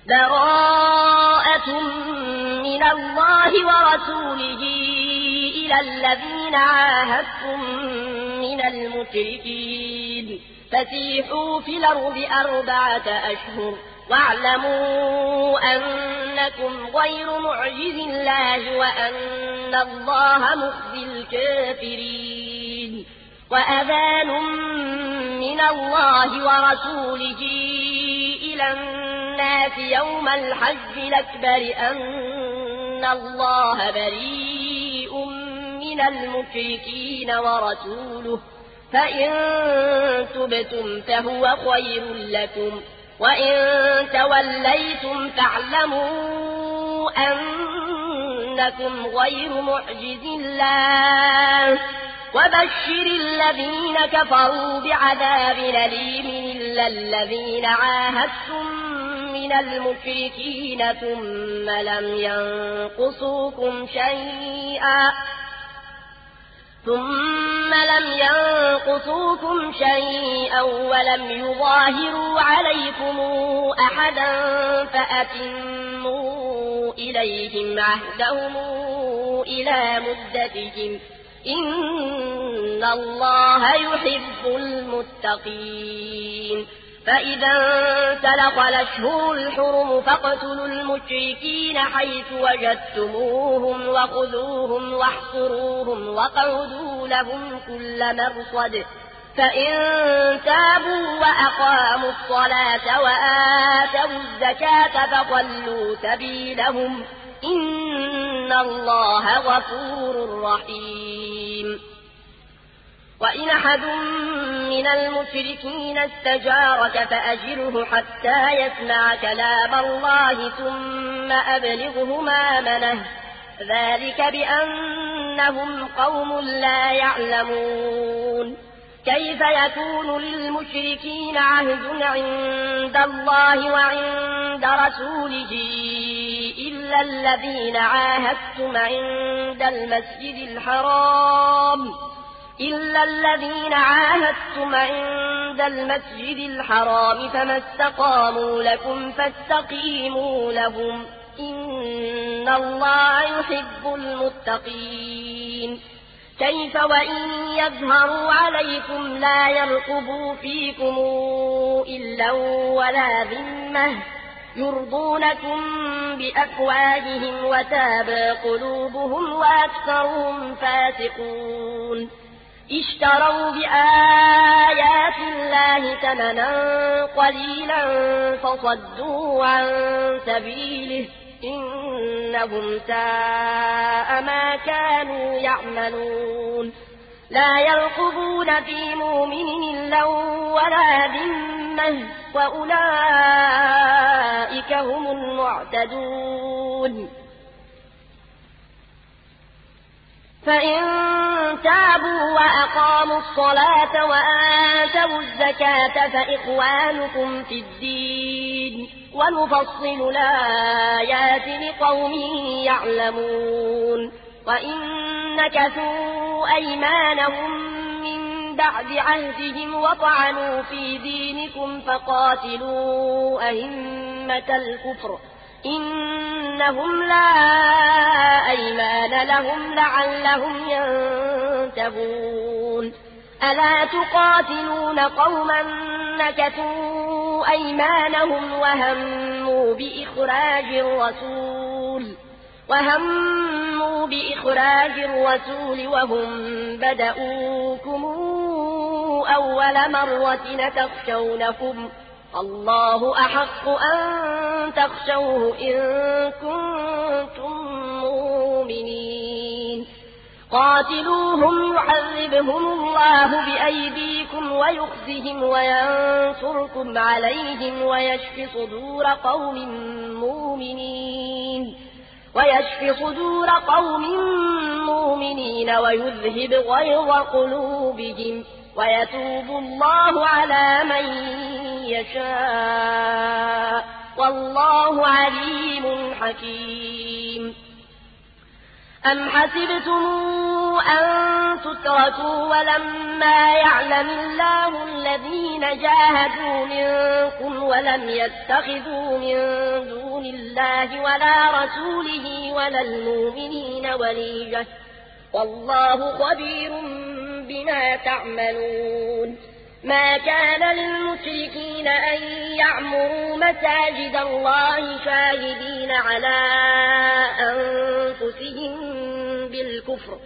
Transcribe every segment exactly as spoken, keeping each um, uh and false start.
براءة من الله ورسوله إلى الذين عاهدتم من المشركين فسيحوا في الأرض أربعة أشهر واعلموا أنكم غير معجز الله وأن الله مخزي الكافرين وأذان من الله ورسوله إلى الناس يوم الحج الأكبر أن الله بريء من المشركين ورسوله فإن تبتم فهو خير لكم وإن توليتم فاعلموا أنكم غير معجز الله وبشر الذين كفروا بعذاب أليم إلا الذين عاهدتم من المشركين ثم لم ينقصوكم شيئا ثم لم ينقصوكم شيئا ولم يظاهروا عليكم أحدا فأتموا إليهم عهدهم إلى مدتهم إن الله يحب المتقين فإذا انسلخ الأشهر الحرم فاقتلوا المشركين حيث وجدتموهم وخذوهم واحصروهم وقعدوا لهم كل مرصد فإن تابوا وأقاموا الصلاة وآتوا الزكاة فخلوا سبيلهم إن الله غفور رحيم وإن أحد من المشركين استجارك فأجره حتى يسمع كلام الله ثم أبلغه مأمنه ذلك بأنهم قوم لا يعلمون كيف يكون للمشركين عهد عند الله وعند رسوله إلا الذين عاهدتم عند المسجد الحرام إلا الذين عاهدتم عند المسجد الحرام فما استقاموا لكم فاستقيموا لهم إن الله يحب المتقين كيف وإن يظهروا عليكم لا يرقبوا فيكم إلا ولا ذمة يرضونكم بأفواههم وتابى قلوبهم وأكثرهم فاسقون اشتروا بآيات الله ثمنا قليلا فصدوا عن سبيله إنهم ساء ما كانوا يعملون لا يرقبون في مؤمن إلا ولا ذمة وأولئك هم المعتدون فإن تابوا وأقاموا الصلاة وآتوا الزكاة فإخوانكم في الدين ونفصل الآيات لقوم يعلمون وإن نكثوا أيمانهم من بعد عهدهم وطعنوا في دينكم فقاتلوا أئمة الكفر إنهم لا أيمان لهم لعلهم ينتهون ألا تقاتلون قوما نكثوا أيمانهم وهموا بإخراج الرسول وهموا بإخراج الرسول وهم بدؤوكم أول مرة تخشونكم الله أحق أن تخشوه إن كنتم مؤمنين قاتلوهم يعذبهم الله بأيديكم ويخزهم وينصركم عليهم ويشف صدور قوم مؤمنين ويشف صدور قوم مؤمنين ويذهب غيظ قلوبهم ويتوب الله على من يشاء والله عليم حكيم أم حسبتم أن تتركوا ولما يعلم الله الذين جاهدوا منكم ولم يتخذوا من دون بالله ولا رسوله ولا المؤمنين وليجة والله خبير بما تعملون ما كان للمشركين أن يعمروا مساجد الله شاهدين على أنفسهم بالكفر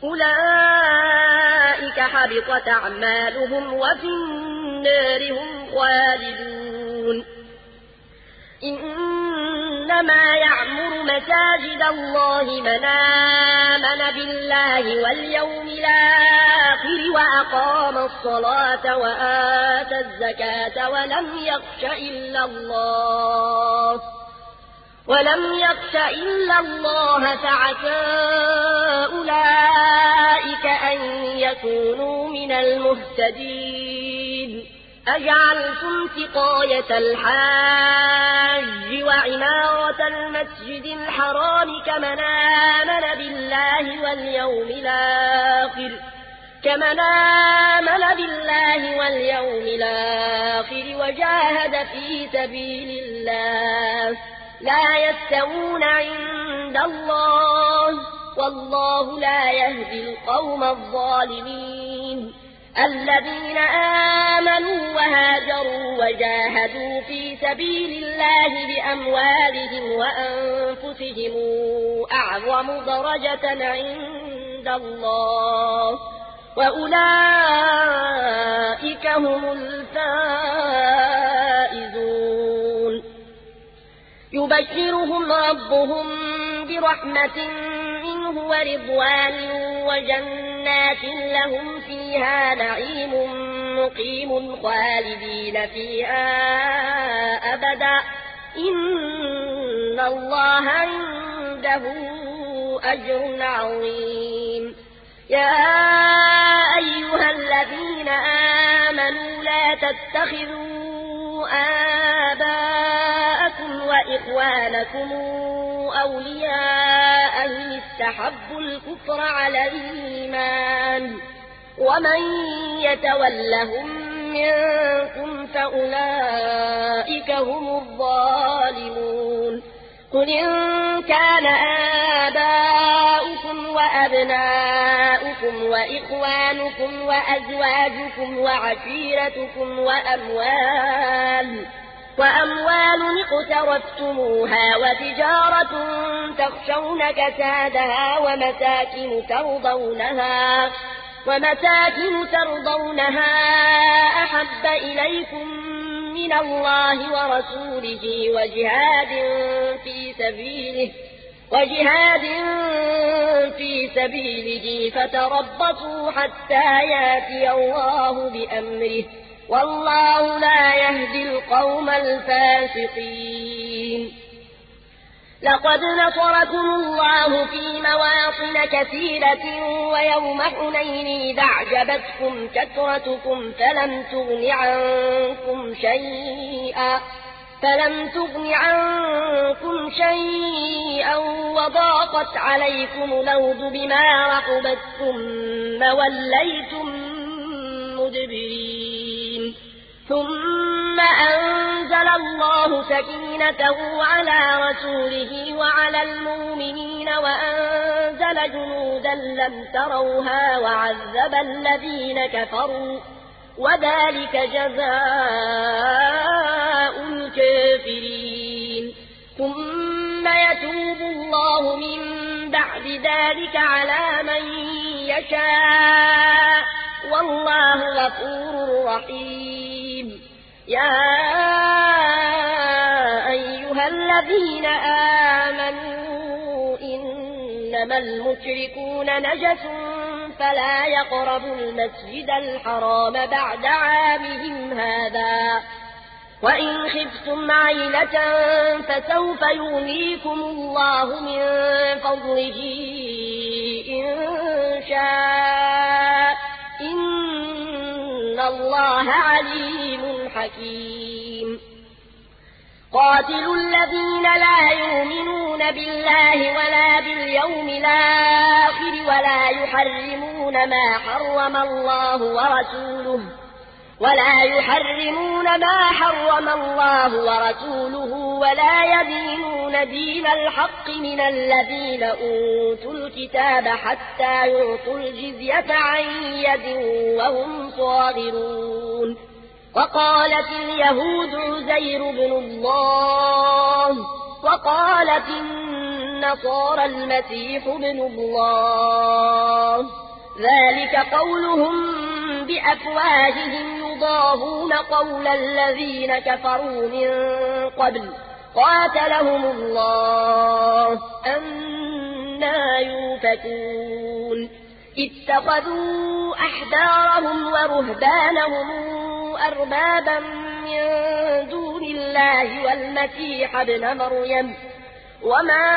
أولئك حبطت أعمالهم وفي النار هم خالدون إنما يعمر مساجد الله من آمن بالله واليوم الآخر وأقام الصلاة وآتى الزكاة ولم يخش إلا الله ولم يخش إلا الله فعسى أولئك أن يكونوا من المهتدين أجعلتم سقاية الحاج وعمارة المسجد الحرام كمن آمن بالله واليوم الآخر كمن آمن بالله واليوم الآخر وجاهد في سبيل الله لا يستوون عند الله والله لا يهدي القوم الظالمين الذين آمنوا وهاجروا وجاهدوا في سبيل الله بأموالهم وأنفسهم أعظم درجة عند الله وأولئك هم الفائزون يبشرهم ربهم برحمة منه ورضوان وجنات لهم فيها نعيم مقيم خالدين فيها أبدا إن الله عنده أجر عظيم يا أيها الذين آمنوا لا تتخذوا آباءكم وإخوانكم أولياء إن استحبوا الكفر على الإيمان ومن يتولهم منكم فأولئك هم الظالمون قل إن كان آباؤكم وأبناؤكم وإخوانكم وأزواجكم وعشيرتكم وأموال وأموال اقترفتموها وتجارة تخشون كسادها ومساكن ترضونها ومساكن ترضونها أحب إليكم من الله ورسوله وجهاد في سبيله وجهاد في سبيله فتربصوا حتى ياتي الله بأمره والله لا يهدي القوم الفاسقين لقد نصركم الله في مواطن كثيرة ويوم حنين إذ أعجبتكم كثرتكم فلم تغن عنكم شيئا فلم تغن عنكم شيئا وضاقت عليكم الأرض بما رحبت ثم وليتم مدبرين ثم أنزل الله سكينته على رسوله وعلى المؤمنين وأنزل جنودا لم تروها وعذب الذين كفروا وذلك جزاء الكافرين ثم يتوب الله من بعد ذلك على من يشاء والله غفور رحيم يا أيها الذين آمنوا إنما المشركون نجس فلا يقربوا المسجد الحرام بعد عامهم هذا وإن خفتم عيلة فسوف يغنيكم الله من فضله إن شاء إن الله عليم حكيم قاتلوا الذين لا يؤمنون بالله ولا باليوم الآخر ولا يحرمون ما حرم الله ورسوله ولا يحرمون ما حرم الله ورسوله ولا يدينون دين الحق من الذين أوتوا الكتاب حتى يعطوا الجزية عن يد وهم صاغرون وقالت اليهود عزير بن الله وقالت النصارى المسيح بن الله ذلك قولهم بأفواههم يضاهون قول الذين كفروا من قبل قاتلهم الله أنى يؤفكون اتخذوا أحبارهم ورهبانهم أربابا من دون الله والمسيح ابن مريم وما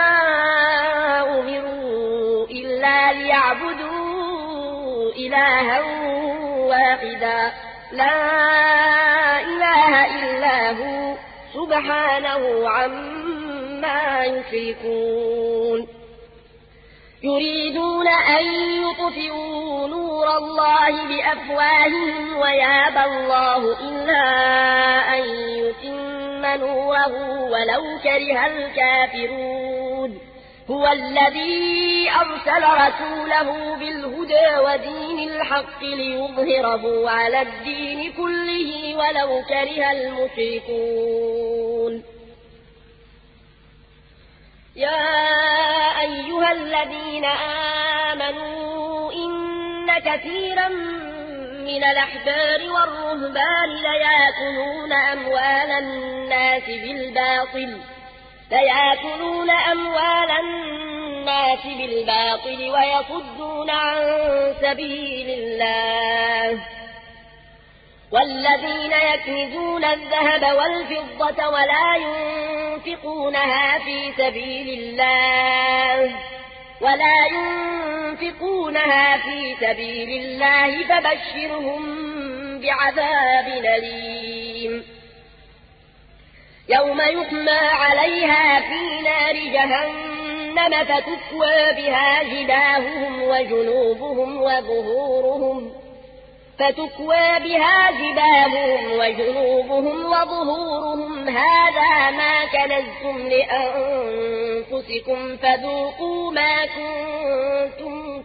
أمروا إلا ليعبدوا إلها واحدا لا إله إلا هو سبحانه عما يشركون يريدون أن يطفئوا نور الله بأفواههم ويابى الله إلا أن يتم نوره ولو كره الكافرون هو الذي أرسل رسوله بالهدى ودين الحق ليظهره على الدين كله ولو كره المشركون يا أيها الذين آمنوا إن كثيرا من الأحبار والرهبان ليأكلون أموال الناس بالباطل ليأكلون أموال الناس بالباطل ويصدون عن سبيل الله والذين يكنزون الذهب والفضة ولا ينفقونها في سبيل الله ولا ينفقونها في سبيل الله فبشرهم بعذاب أليم يوم يحمى عليها في نار جهنم فتكوى بها جباههم وجنوبهم وظهورهم فتكوى بها جباههم وجنوبهم وظهورهم هذا ما كنزتم لأنفسكم فذوقوا ما كنتم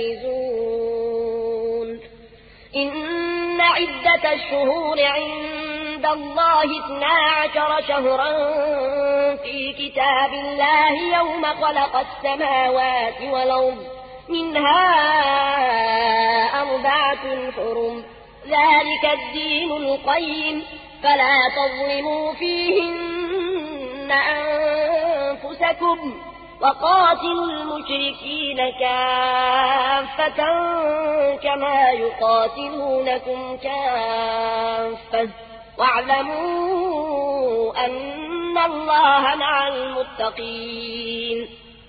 تكنزون إن عدة الشهور عند الله اثنا عشر شهرا في كتاب الله يوم خلق السماوات والأرض منها أربعة حرم ذلك الدين القيم فلا تظلموا فيهن أنفسكم وقاتلوا المشركين كافة كما يقاتلونكم كافة واعلموا أن الله مع المتقين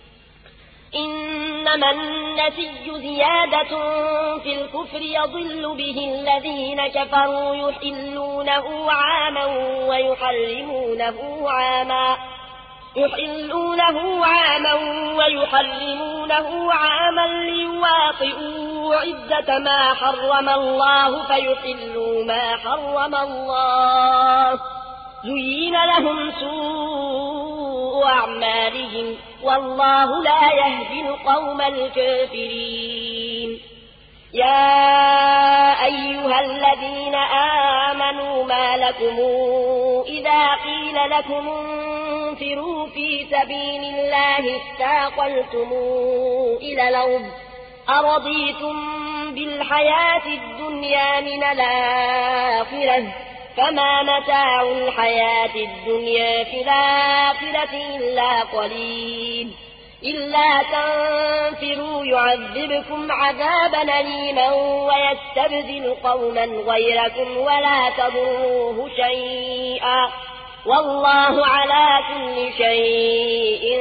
إنما النسي زيادة في الكفر يضل به الذين كفروا يحلونه عاما ويحرمونه عاما يحلونه عاما ويحرمونه عاما ليواطئوا عدة ما حرم الله فيحلوا ما حرم الله زين لهم سوء أعمالهم والله لا يهدي القوم الكافرين يا أيها الذين آمنوا ما لكم إذا قيل لكم انفروا في سبيل الله استاقلتم إلى الأرض أرضيتم بالحياة الدنيا من الآخرة فما متاع الحياة الدنيا في الآخرة إلا قليل إلا تنفروا يعذبكم عذابا أليما ويستبدل قوما غيركم ولا تضروه شيئا والله على كل شيء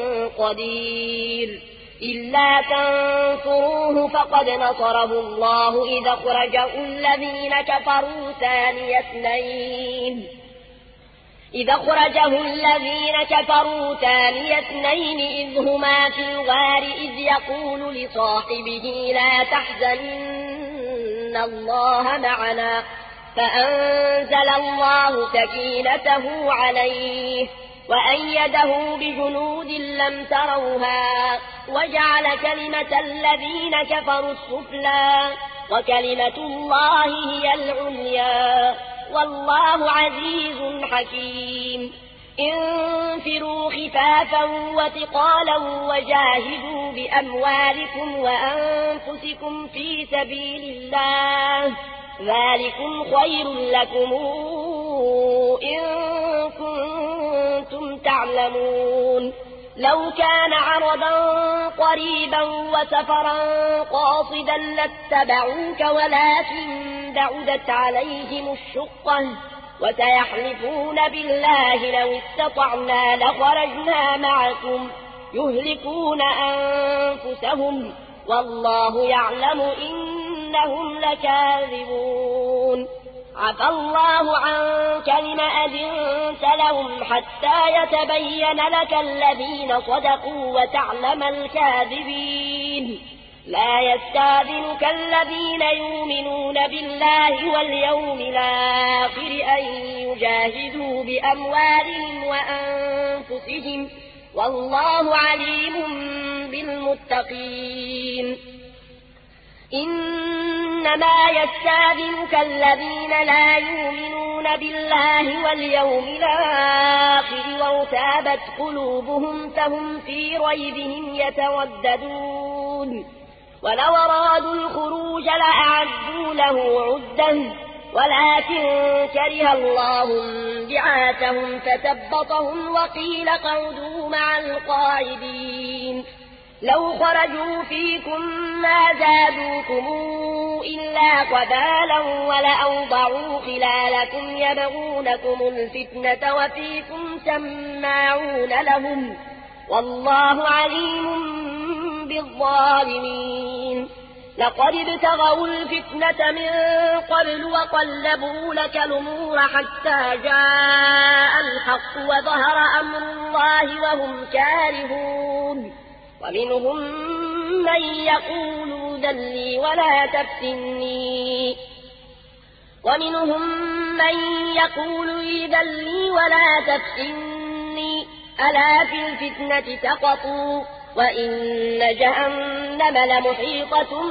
قدير إلا تنصروه فقد نصره الله إذا أخرجه الذين كفروا ثاني اثنين إذا أخرجه الذين كفروا ثاني اثنين إذ هما في الغار إذ يقول لصاحبه لا تحزن إن الله معنا فأنزل الله سكينته عليه وأيده بجنود لم تروها وجعل كلمة الذين كفروا السفلى وكلمة الله هي العليا والله عزيز حكيم انفروا خفافا وثقالا وجاهدوا بأموالكم وأنفسكم في سبيل الله ذلكم خير لكم إن كنتم تعلمون لو كان عرضا قريبا وسفرا قاصدا لاتبعوك ولكن بعدت عليهم الشقة وسيحلفون بالله لو استطعنا لخرجنا معكم يهلكون أنفسهم والله يعلم إنهم لكاذبون عفى الله عنك لما أذنت لهم حتى يتبين لك الذين صدقوا وتعلم الكاذبين لا يستاذنك الذين يؤمنون بالله واليوم الآخر أن يجاهدوا بأموالهم وأنفسهم والله عليم بالمتقين إنما يستاذنك الذين لا يؤمنون بالله واليوم الآخر وارتابت قلوبهم فهم في ريبهم يترددون ولو أرادوا الخروج لأعدوا له عدة ولكن كره الله بعاثهم فثبطهم وقيل قعدوا مع القاعدين لو خرجوا فيكم ما زادوكم إلا قبالا ولأوضعوا خلالكم يبغونكم الفتنة وفيكم سماعون لهم والله عليم بالظالمين لقد ابتغوا الفتنة من قبل وقلبوا لك الأمور حتى جاء الحق وظهر أمر الله وهم كارهون ومنهم من يقول ذلي ولا تفتني ومنهم من يقول ذلي ولا تفتني ألا في الفتنة سقطوا وإن جهنم لمحيطة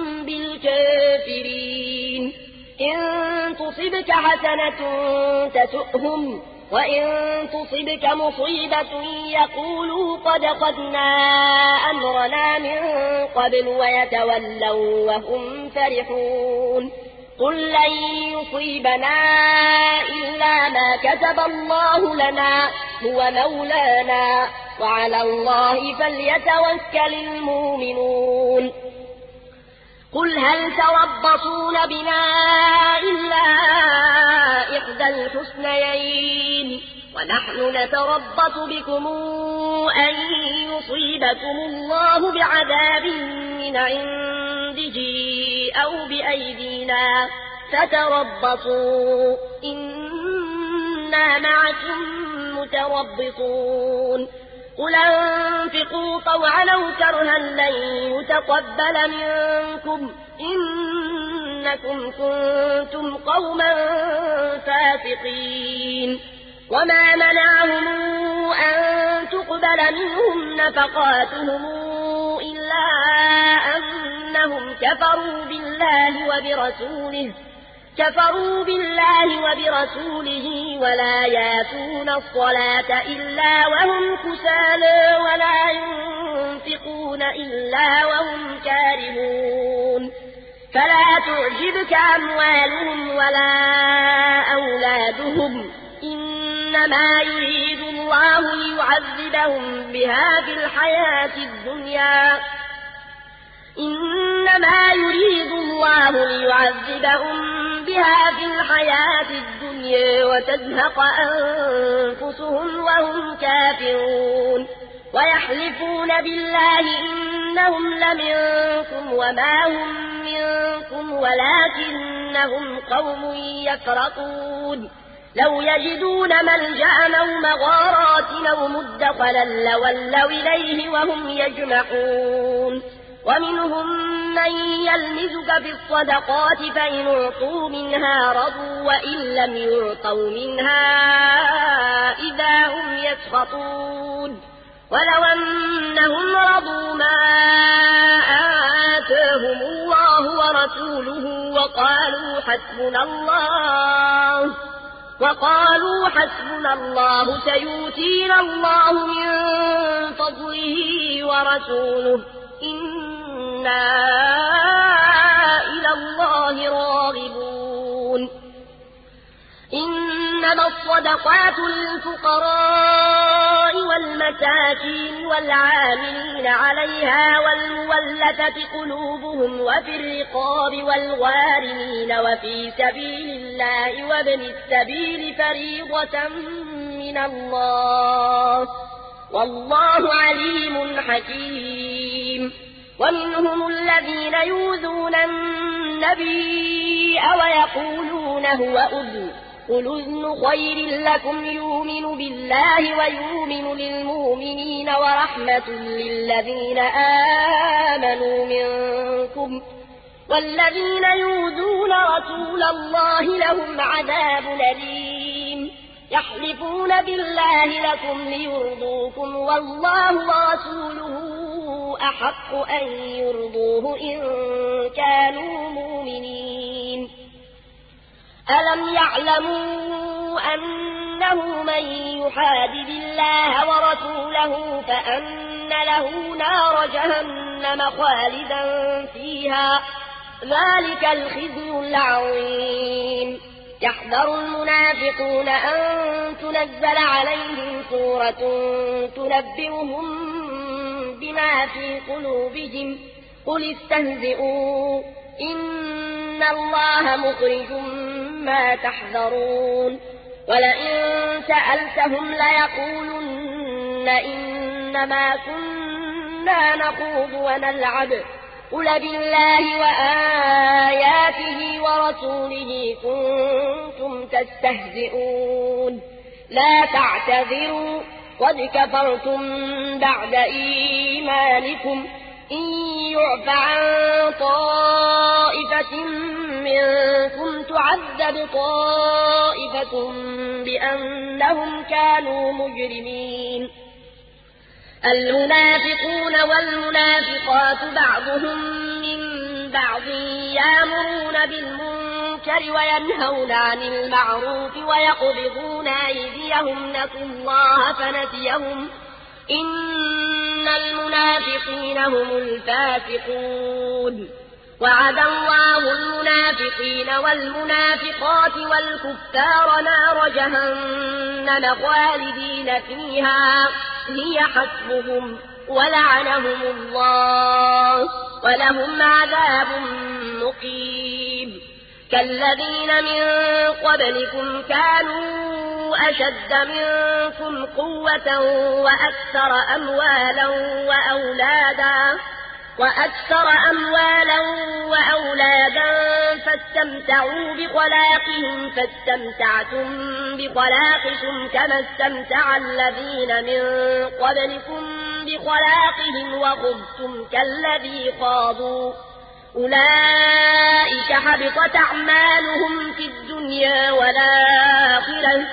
بالكافرين إن تصبك حسنة تسؤهم وإن تصبك مصيبة يقولوا قد خذنا أمرنا من قبل ويتولوا وهم فرحون قل لن يصيبنا إلا ما كتب الله لنا هو مولانا وعلى الله فليتوكل المؤمنون قل هل تربصون بنا إلا إحدى الحسنيين ونحن نتربص بكم أن يصيبكم الله بعذاب من عنده أو بأيدينا فتربصوا إنا معكم متربصون قل انفقوا طوعا أو كرها لن يتقبل منكم إنكم كنتم قوما فاسقين وما منعهم أن تقبل منهم نفقاتهم إلا أنهم كفروا بالله وبرسوله كفروا بالله وبرسوله ولا ياتون الصلاة إلا وهم كسالى ولا ينفقون إلا وهم كارهون فلا تعجبك أموالهم ولا أولادهم إنما يريد الله ليعذبهم بها في الحياة الدنيا إنما يريد الله ليعذبهم بها في الحياة الدنيا وتزهق أنفسهم وهم كافرون ويحلفون بالله إنهم لمنكم وما هم منكم ولكنهم قوم يفرقون لو يجدون ملجأ أو مغارات أو مدخلا لولوا إليه وهم يجمعون ومنهم من يلمزك في الصدقات فإن أعطوا منها رضوا وإن لم يعطوا منها إذا هم يسخطون ولو أنهم رضوا ما آتاهم الله ورسوله وقالوا حسبنا الله وقالوا حسبنا الله سيؤتينا الله من فضله ورسوله إنا إلى الله راغبون إنما الصدقات للفقراء والمساكين والعاملين عليها والمولفة قلوبهم وفي الرقاب والغارمين وفي سبيل الله وابن السبيل فريضة من الله والله عليم حكيم ومنهم الذين يؤذون النبي ويقولون هو أذن قل أذن خير لكم يؤمن بالله ويؤمن للمؤمنين ورحمة للذين آمنوا منكم والذين يؤذون رسول الله لهم عذاب أليم يحلفون بالله لكم ليرضوكم والله ورسوله أحق أن يرضوه إن كانوا مؤمنين ألم يعلموا أنه من يحادد الله ورسوله فأن له نار جهنم خالدا فيها ذلك الخزي العظيم يحذر المنافقون أن تنزل عليهم سورة تنبئهم بما في قلوبهم قل استهزئوا إن الله مخرج ما تحذرون ولئن سألتهم ليقولن إنما كنا نخوض ونلعب قل بالله وآياته ورسوله كنتم تستهزئون لا تعتذروا قد كفرتم بعد إيمانكم إن يعف عن طائفة منكم تعذب طائفة بأنهم كانوا مجرمين المنافقون والمنافقات بعضهم من بعض يأمرون بالمنكر وينهون عن المعروف ويقبضون أيديهم نسوا الله فنسيهم إن المنافقين هم الفاسقون وعد الله المنافقين والمنافقات والكفار نار جهنم خالدين فيها هي حسبهم ولعنهم الله ولهم عذاب مقيم كالذين من قبلكم كانوا أشد منكم قوة وأكثر أموالا وأولادا وأكثر أموالا وأولادا فاستمتعوا بخلاقهم فاستمتعتم بخلاقكم كما استمتع الذين من قبلكم بخلاقهم وخذتم كالذي خاضوا أولئك حبطت أعمالهم في الدنيا والآخرة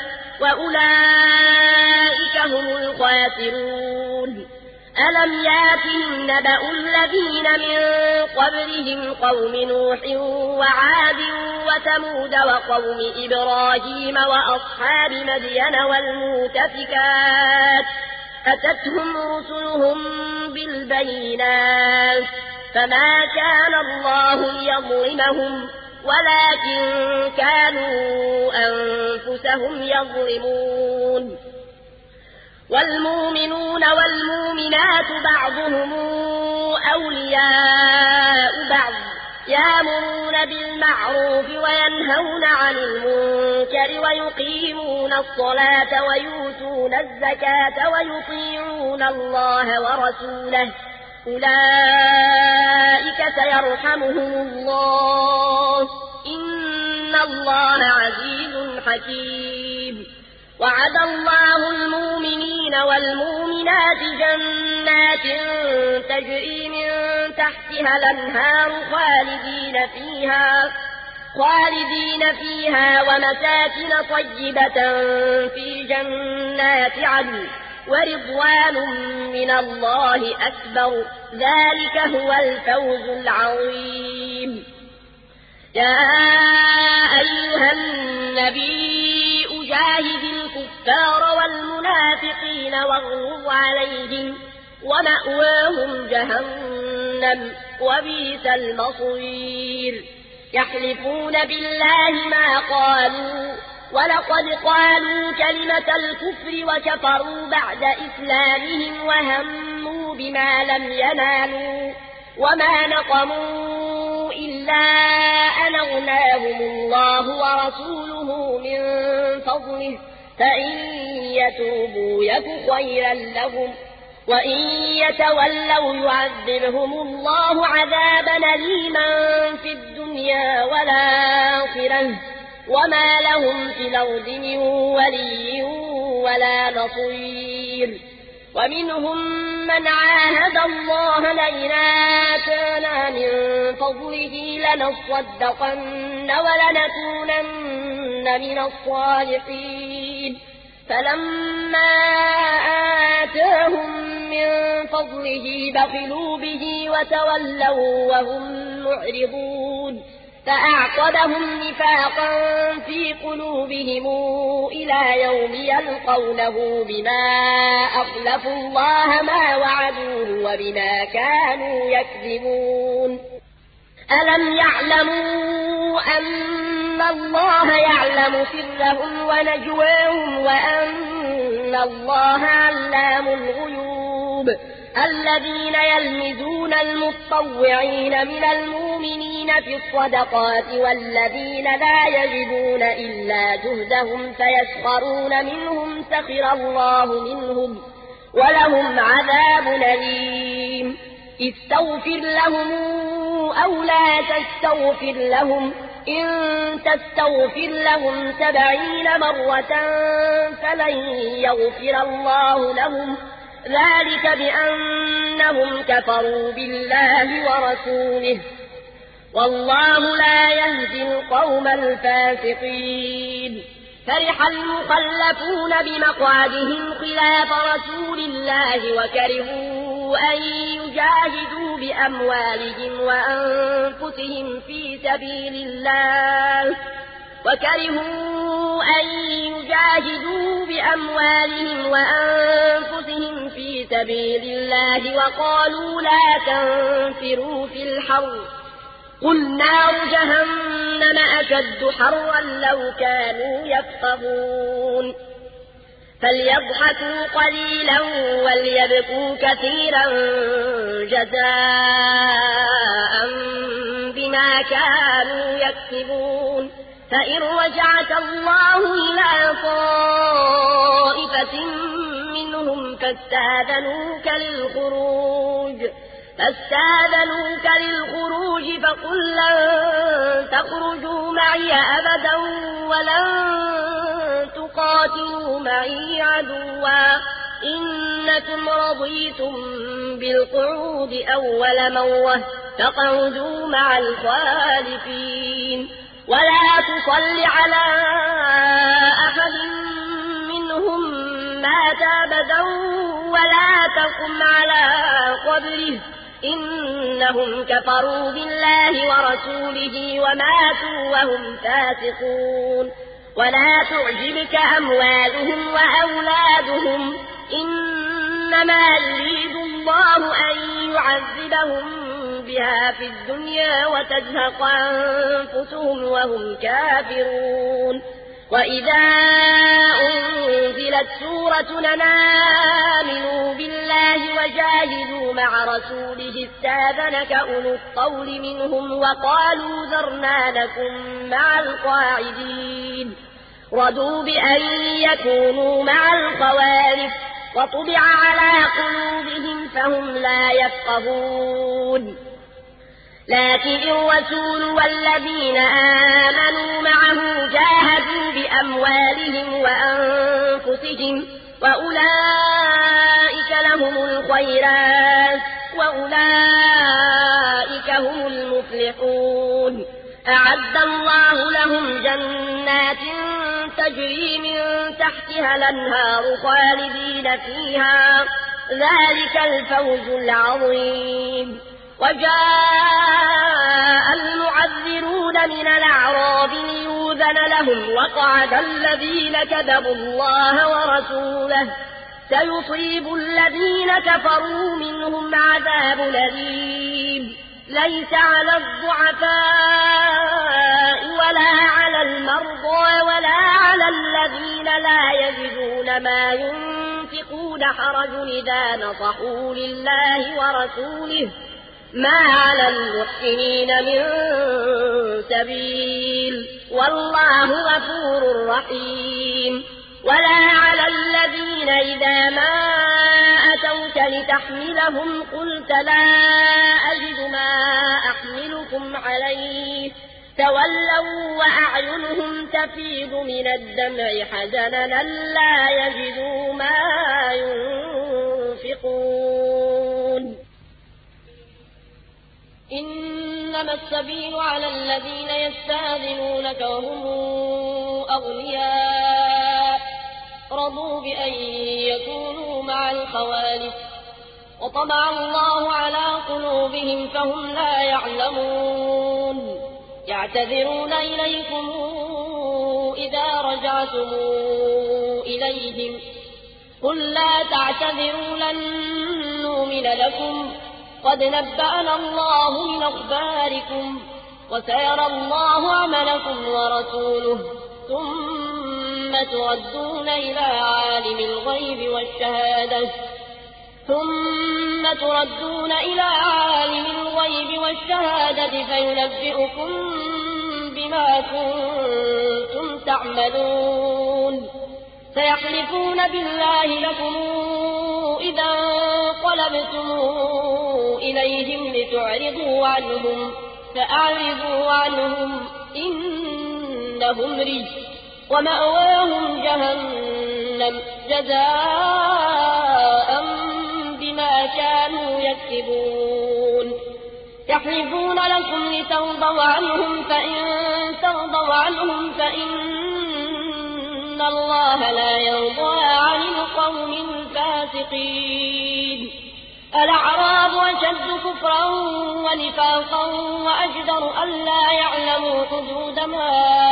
وأولئك هم الخاسرون ألم ياتهم نبأ الذين من قبلهم قوم نوح وعاد وثمود وقوم إبراهيم وأصحاب مدين والمؤتفكات أتتهم رسلهم بالبينات فما كان الله ليظلمهم ولكن كانوا أنفسهم يظلمون والمؤمنون والمؤمنات بعضهم أولياء بعض يأمرون بالمعروف وينهون عن المنكر ويقيمون الصلاة ويؤتون الزكاة ويطيعون الله ورسوله أولئك سيرحمهم الله إن الله عزيز حكيم وعد الله المؤمنين والمؤمنات جنات تجري من تحتها الأنهار خالدين فيها خالدين فيها ومساكن طيبة في جنات عدن ورضوان من الله أكبر ذلك هو الفوز العظيم. يا أيها النبي أجاهد الكفار والمنافقين واغلظ عليهم ومأواهم جهنم وبئس المصير. يحلفون بالله ما قالوا ولقد قالوا كلمة الكفر وكفروا بعد إسلامهم وهموا بما لم ينالوا وما نقموا إلا أن أغناهم الله ورسوله من فضله فإن يتوبوا يك خيرا لهم وإن يتولوا يعذبهم الله عذابا أليما في الدنيا والآخرة وما لهم في الأرض من ولي ولا نصير. ومنهم من عاهد الله لئن آتانا من فضله لنصدقن ولنكونن من الصالحين فلما آتاهم من فضله بخلوا به وتولوا وهم معرضون فأعقبهم نفاقا في قلوبهم إلى يوم يلقونه بما أخلفوا الله ما وعدوه وبما كانوا يكذبون. ألم يعلموا أن الله يعلم سرهم ونجواهم وأن الله علام الغيوب. الذين يلمزون المتطوعين من المؤمنين في الصدقات والذين لا يجدون إلا جهدهم فيسخرون منهم سخر الله منهم ولهم عذاب أليم. استغفر لهم أو لا تستغفر لهم إن تستغفر لهم سبعين مرة فلن يغفر الله لهم ذلك بأنهم كفروا بالله ورسوله والله لا يهدي القوم الفاسقين. فرح المخلفون بمقعدهم خلاف رسول الله وكرهوا أن يجاهدوا بأموالهم وأنفسهم في سبيل الله وكرهوا أن يجاهدوا بأموالهم وأنفسهم في سبيل الله وقالوا لا تنفروا في الحر قل نار جهنم أشد حرا لو كانوا يفقهون. فليضحكوا قليلا وليبكوا كثيرا جزاء بما كانوا يكسبون. فإن رجعك الله إلى طائفة منهم فاستاذنوك للخروج فاستاذنوك للخروج فقل لن تخرجوا معي أبدا ولن تقاتلوا معي عدوا إنكم رضيتم بالقعود أول مرة فاقعدوا مع الخالفين ولا تصل على أحد منهم مات أبدا ولا تقم على قبره إنهم كفروا بالله ورسوله وماتوا وهم فاسقون. ولا تعجبك أموالهم وأولادهم إنما يريد الله أن يعذبهم بها في الدنيا وتزهق أنفسهم وهم كافرون. وإذا أنزلت سورة آمنوا بالله وجاهدوا مع رسوله استاذنك أولو الطول منهم وقالوا ذرنا لكم مع القاعدين رضوا بأن يكونوا مع الخوارف وطبع على قلوبهم فهم لا يفقهون. لكن الرسول والذين آمنوا معه جاهدوا بأموالهم وأنفسهم وأولئك لهم الخيرات وأولئك هم المفلحون أعد الله لهم جنات تجري من تحتها الأنهار خالدين فيها ذلك الفوز العظيم وجاء المعذرون من الأعراب ليؤذن لهم وقعد الذين كذبوا الله ورسوله سيصيب الذين كفروا منهم عذاب أليم ليس على الضعفاء ولا على المرضى ولا على الذين لا يجدون ما ينفقون حرج إذا نصحوا لله ورسوله ما على المحسنين من سبيل والله غفور رحيم ولا على الذين إذا ما أتوك لتحملهم قلت لا أجد ما أحملكم عليه تولوا وأعينهم تفيض من الدمع حزنا لا يجدوا ما ينفقون إنما السبيل على الذين يستأذنونك وهم أغنياء رضوا بأن يكونوا مع الخوالف وطبع الله على قلوبهم فهم لا يعلمون يعتذرون إليكم إذا رجعتم إليهم قل لا تعتذروا لن نؤمن لكم قد نبأنا الله من أخباركم وسيرى الله عملكم ورسوله ثم تردون إلى عالم الغيب والشهادة ثم تردون إلى عالم الغيب والشهادة فينبئكم بما كنتم تعملون سيحلفون بالله لكم إذا انقلبتم إليهم لتعرضوا عنهم فأعرضوا عنهم إنهم رجس ومأواهم جهنم جزاء بما كانوا يكسبون يحلفون لكم لترضوا عنهم فإن ترضوا عنهم فإن الله لا يرضى عن القوم الفاسقين الأعراب أشد كفرا ونفاقا وأجدر ألا يعلموا حدود ما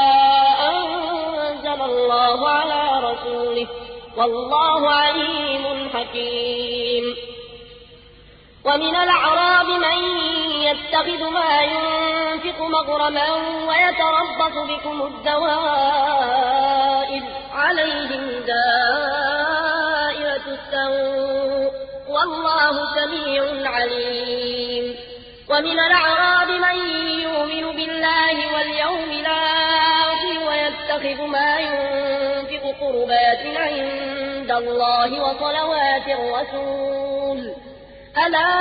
أنزل الله على رسوله والله عليم حكيم ومن الأعراب من يتخذ ما ينفق مغرما ويتربص بكم الدوائر عليهم دائرة السوء والله سميع عليم ومن الأعراب من يؤمن بالله واليوم الآخر ويتخذ ما ينفق قربات عند الله وصلوات الرسول ألا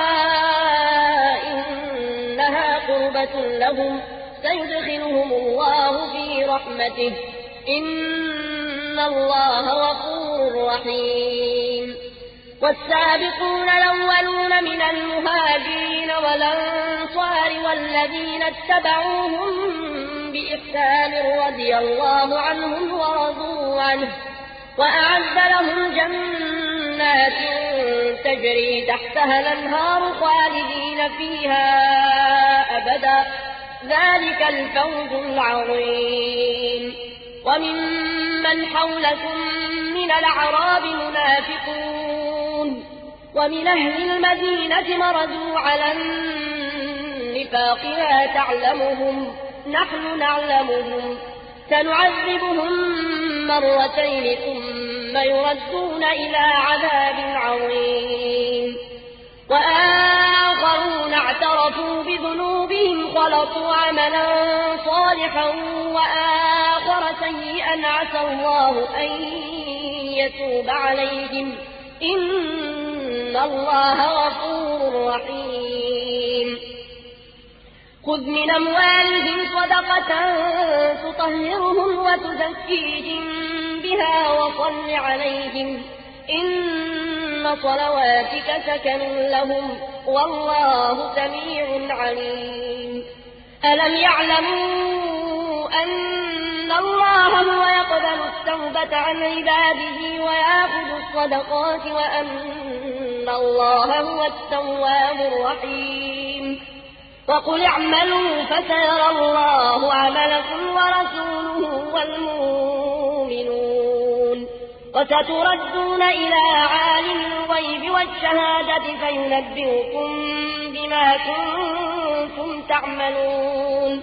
إنها قربة لهم سيدخلهم الله في رحمته إن الله غفور رحيم والسابقون الأولون من المهاجرين والأنصار والذين اتبعوهم بإحسان رضي الله عنهم ورضوا عنه وأعد لهم جنات تجري تحتها الأنهار خالدين فيها أبدا ذلك الفوز العظيم وممن حولكم من الأعراب منافقون ومن أهل المدينة مردوا على النفاق لا تعلمهم نحن نعلمهم سنعذبهم مرتين ثم يردون إلى عذاب عظيم وآخرون اعترفوا بذنوبهم خلطوا عملا صالحا وآخر سيئا عسى الله أن يتوب عليهم إن الله غفور رحيم خذ من أموالهم صدقة تطهرهم وتزكيهم بها وصل عليهم إن صلواتك سكن لهم والله سميع عليم ألم يعلموا أن الله هو يقبل التوبة عن عباده ويأخذ الصدقات وأن الله هو التواب الرحيم وقل اعملوا فسيرى الله عملكم ورسوله والمؤمنون وستردون إلى عالم الغيب والشهادة فينبئكم بما كنتم تعملون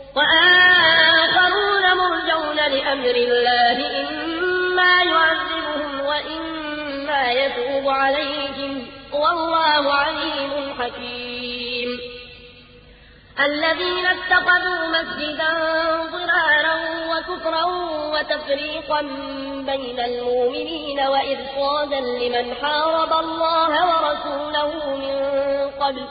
وآخرون مرجون لأمر الله إما يعذبهم وإما يتوب عليهم والله عليم حكيم الذين اتخذوا مسجدا ضرارا وكفرا وتفريقا بين المؤمنين وإرصادا لمن حارب الله ورسوله من قبل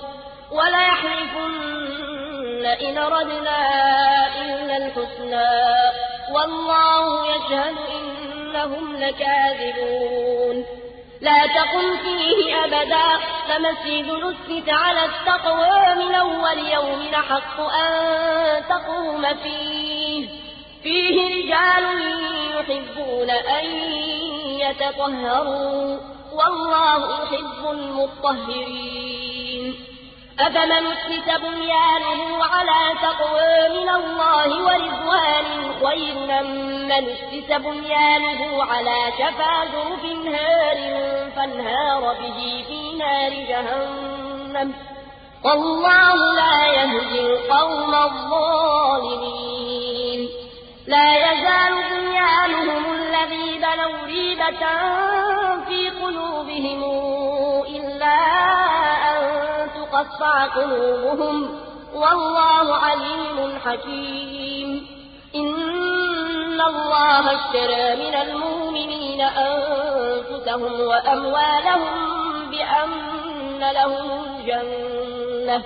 وليحلفن إن أردنا إلا الحسنى والله يشهد إنهم لكاذبون لا تقم فيه أبدا لمسجد نسجد على التقوى من أول يوم حق أن تقوم فيه فيه رجال يحبون أن يتطهروا والله يحب المطهرين أفمن أسس بنيانه على تقوى من الله ورضوان خير من أسس بنيانه على شفا جرف هار فانهار به في نار جهنم والله لا يهدي القوم الظالمين لا يزال بنيانهم الذي بنوا ريبة في قلوبهم إلا أن تقطع قلوبهم والله عليم حكيم إن الله اشترى من المؤمنين أنفسهم وأموالهم بأن لهم الجنة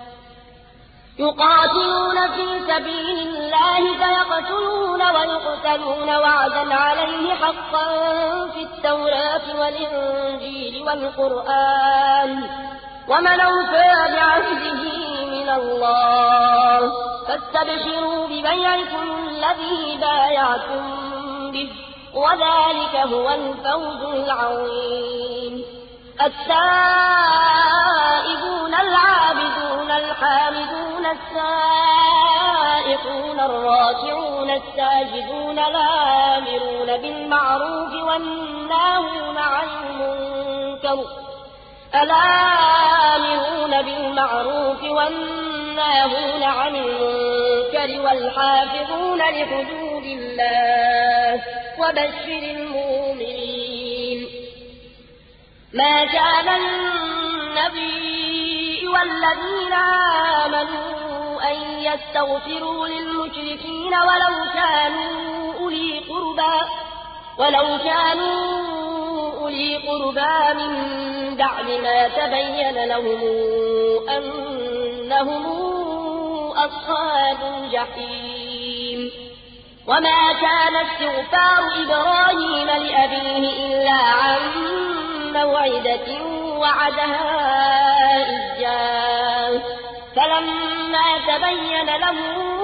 يقاتلون في سبيل الله فيقتلون ويقتلون وعدا عليه حقا في التوراة والإنجيل والقرآن ومن أوفى بعهده من الله فاستبشروا ببيعكم الذي بايعتم به وذلك هو الفوز العظيم التائبون العابدون الحامدون السائحون الراكعون الساجدون الآمرون بالمعروف والناهون عن المنكر الآمرون بالمعروف والناهون عن المنكر والحافظون لحدود الله وبشر المؤمنين ما كان النبي والذين آمنوا أن يستغفروا للمشركين ولو كانوا أولي قربى ولو كانوا أولي قربى من بعد ما تبين لهم أنهم أصحاب الجحيم وما كان استغفار إبراهيم لأبيه إلا عن موعدة وعدها إياه فلما تبين له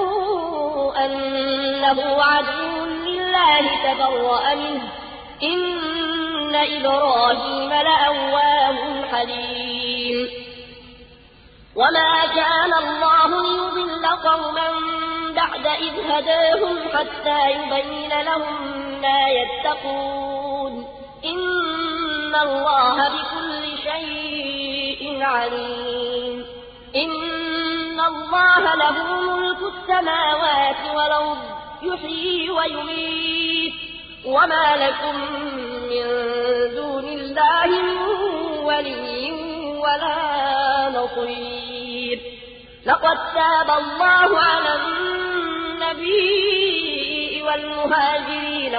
أنه عدو لله تبرأ منه إن إبراهيم لأواه حليم وما كان الله ليضل قوما بعد إذ هداهم حتى يبين لهم ما يتقون إن الله بكل شيء عليم إن الله له ملك السماوات والأرض يحيي ويميت وما لكم من دون الله من ولي ولا نصير لقد تاب الله على النبي والمهاجرين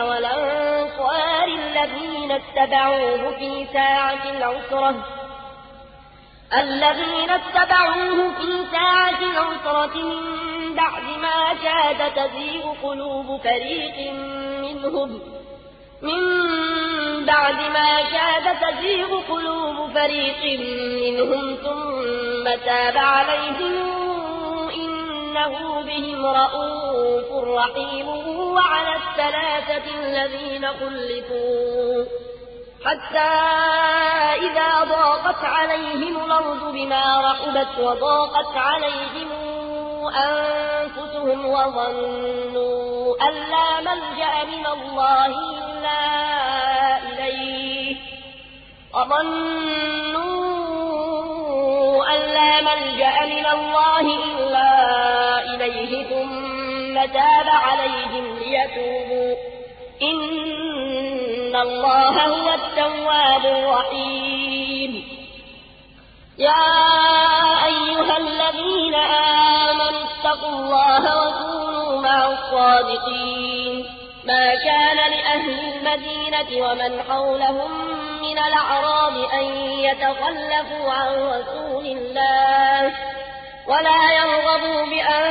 والأنصار الذين اتبعوه في ساعة العسرة الذين اتبعوه في ساعة العسرة من بعد ما كاد تزيغ قلوب فريق منهم من بعد ما كاد تزيغ قلوب فريق منهم ثم تاب عليهم إنه بهم رءوف رحيم وعلى الثلاثة الذين خلفوا حتى إذا ضاقت عليهم الأرض بما رحبت وضاقت عليهم أنفسهم وظنوا أن لا ملجأ من الله إلا إليه وظنوا أن لا ملجأ من الله إلا إليه ثم تاب عليهم ليتوبوا إن الله هو التواب الرحيم يا أيها الذين آمنوا اتقوا الله وكونوا مع الصادقين ما كان لأهل المدينة ومن حولهم من الأعراب أن يتخلفوا عن رسول الله ولا يرغبوا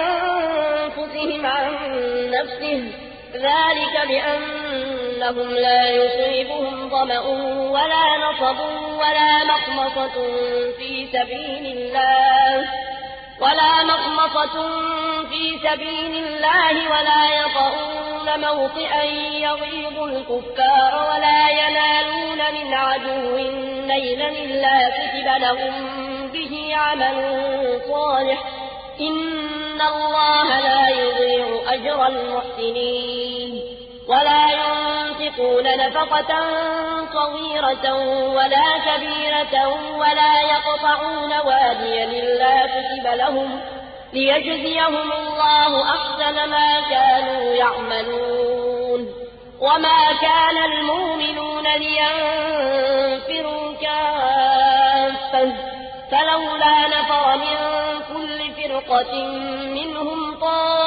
بأنفسهم عن نفسه ذلك بأنهم لا يصيبهم ظمأ ولا نصب ولا مخمصة في سبيل الله ولا مخمصة في سبيل الله ولا يطؤون موطئا يغيظ الكفار ولا ينالون من عدو نيلا إلا كتب لهم به عمل صالح إن الله لا يضيع أجر المحسنين ولا ينفقون نفقة صغيرة ولا كبيرة ولا يقطعون واديا إلا كتب لهم ليجزيهم الله أحسن ما كانوا يعملون وما كان المؤمنون لينفروا كافة فلولا نفر من كل فرقة منهم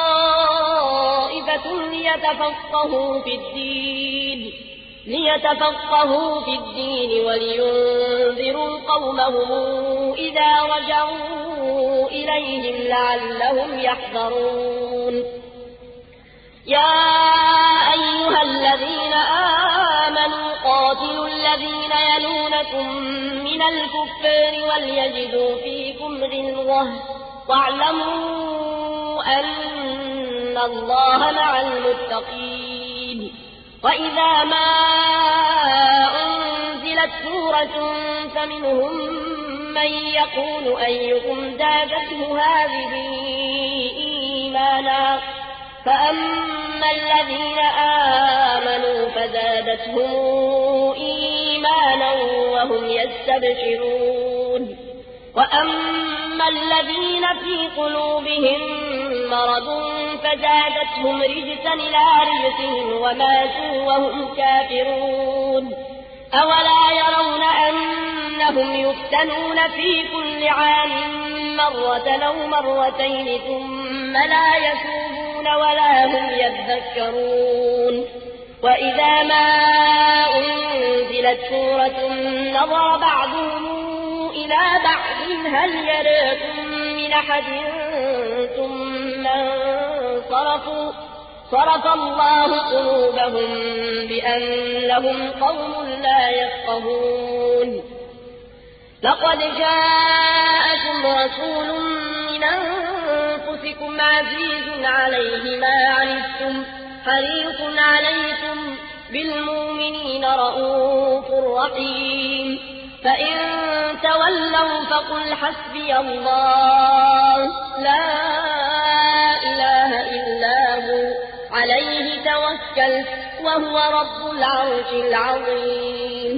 طائفة ليتفقهوا في الدين ليتفقهوا في الدين ولينذروا قومهم إذا رجعوا إليهم لعلهم يحذرون يا أيها الذين آمنوا قاتلوا الذين يلونكم من الكفار وليجدوا فيكم غلظة واعلموا أن الله مع المتقين وإذا ما أنزلت سورة فمنهم من يقول أيكم زادته هذه إيمانا فأما الذين آمنوا فزادتهم إيمانا وهم يستبشرون وأما الذين في قلوبهم مرض فزادتهم رجسا إلى رجسهم وماتوا وهم كافرون أولا يرون أنهم يفتنون في كل عام مرة أو مرتين ثم لا يتوبون ولا هم يذكرون وإذا ما أنزلت سورة نظر بعضهم إلى بعض هل يراكم من أحد ثم انصرفوا صرف الله قلوبهم بأنهم قوم لا يفقهون لقد جاءكم رسول من أنفسكم عزيز عليه ما عنتم حريص عليكم بالمؤمنين رؤوف رحيم فإن تولوا فقل حسبي الله لا إله إلا هو عليه توكلت وهو رب العرش العظيم